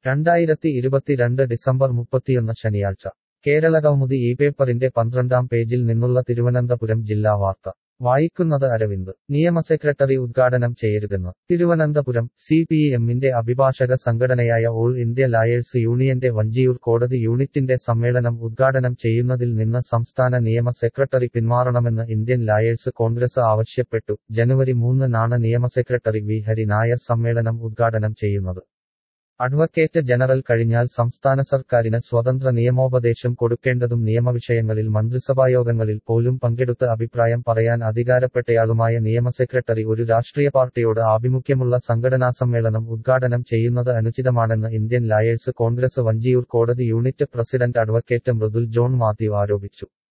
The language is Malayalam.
2022 ഡിസംബർ 31 ശനിയാഴ്ച കേരളകൗമുദി ഈ പേപ്പറിന്റെ 12-ാം പേജിൽ നിന്നുള്ള തിരുവനന്തപുരം ജില്ലാ വാർത്ത വായിക്കുന്നത് അരവിന്ദ് നിയമ സെക്രട്ടറി ഉദ്ഘാടനം ചെയ്യരുതെന്ന് തിരുവനന്തപുരം CPM-ന്റെ അഭിഭാഷക സംഘടനയായ ഓൾ ഇന്ത്യ ലായേഴ്സ് യൂണിയന്റെ വഞ്ചിയൂർ കോടതി യൂണിറ്റിന്റെ സമ്മേളനം ഉദ്ഘാടനം ചെയ്യുന്നതിൽ നിന്ന് സംസ്ഥാന നിയമ സെക്രട്ടറി പിന്മാറണമെന്ന് ഇന്ത്യൻ ലായേഴ്സ് കോൺഗ്രസ് ആവശ്യപ്പെട്ടു. ജനുവരി 3-നാണ് നിയമ സെക്രട്ടറി വി ഹരി നായർ സമ്മേളനം ഉദ്ഘാടനം ചെയ്യുന്നത്. അഡ്വക്കേറ്റ് ജനറൽ കഴിഞ്ഞാൽ സംസ്ഥാന സർക്കാരിന് സ്വതന്ത്ര നിയമോപദേശം കൊടുക്കേണ്ടതും നിയമവിഷയങ്ങളിൽ മന്ത്രിസഭായോഗങ്ങളിൽ പോലും പങ്കെടുത്ത് അഭിപ്രായം പറയാൻ അധികാരപ്പെട്ടയാളുമായ നിയമ സെക്രട്ടറി ഒരു രാഷ്ട്രീയ പാർട്ടിയോട് ആഭിമുഖ്യമുള്ള സംഘടനാ സമ്മേളനം ഉദ്ഘാടനം ചെയ്യുന്നത് അനുചിതമാണെന്ന് ഇന്ത്യൻ ലായേഴ്സ് കോൺഗ്രസ് വഞ്ചിയൂർ കോടതി unit president advocate Mridul John Mathew ആരോപിച്ചു.